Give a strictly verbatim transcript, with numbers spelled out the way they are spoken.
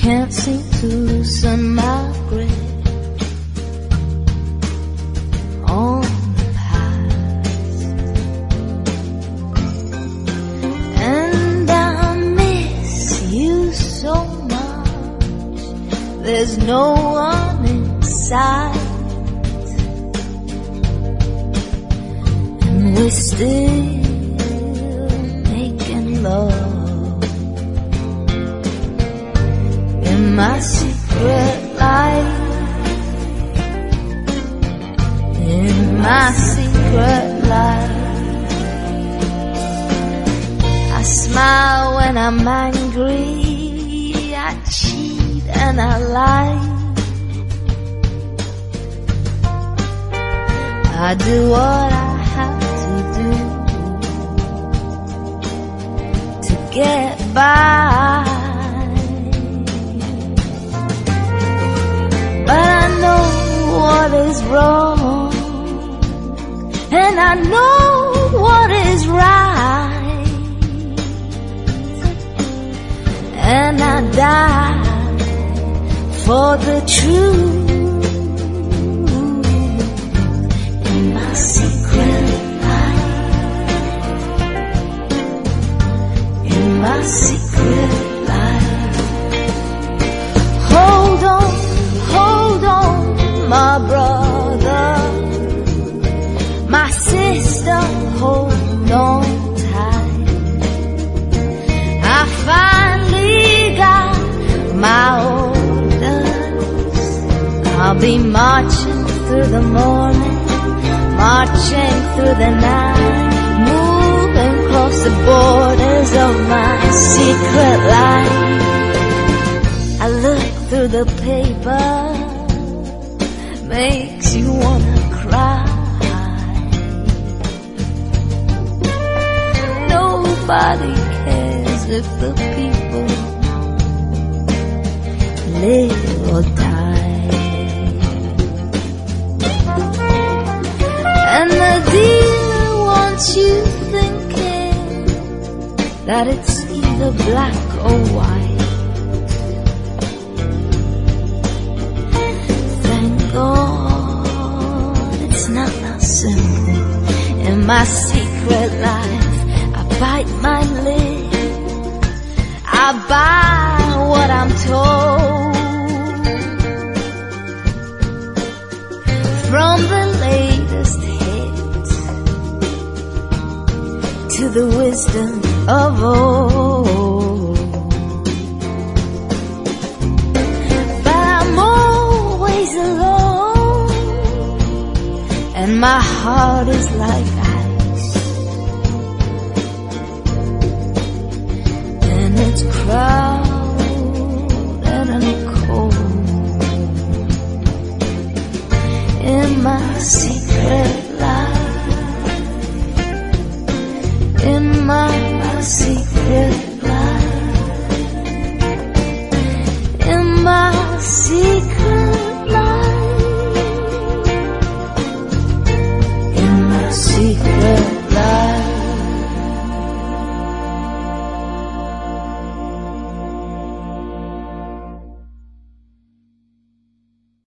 can't seem to loosen my grip on the past, and I miss you so much. There's no one inside, and we're still making love in my secret life, in my secret life. I smile when I'm angry, I cheat and I lie, I do what I have to do to get by. But I know what is wrong, and I know what is right, and I die for the truth in my secret life, in my secret life. Hold on, hold on, my brother, my sister, hold on tight. I finally got my orders. I'll be marching through the morning, marching through the night, moving across the borders of my secret life. I look through the paper, makes you wanna cry. Nobody cares if the people live or die, and the dealer wants you thinking that it's either black or white. God, it's not that simple. In my secret life, I bite my lip, I buy what I'm told, from the latest hit to the wisdom of old. But I'm always alone, and my heart is like ice, and it's crowded and cold in my secret life, in my secret life, in my secret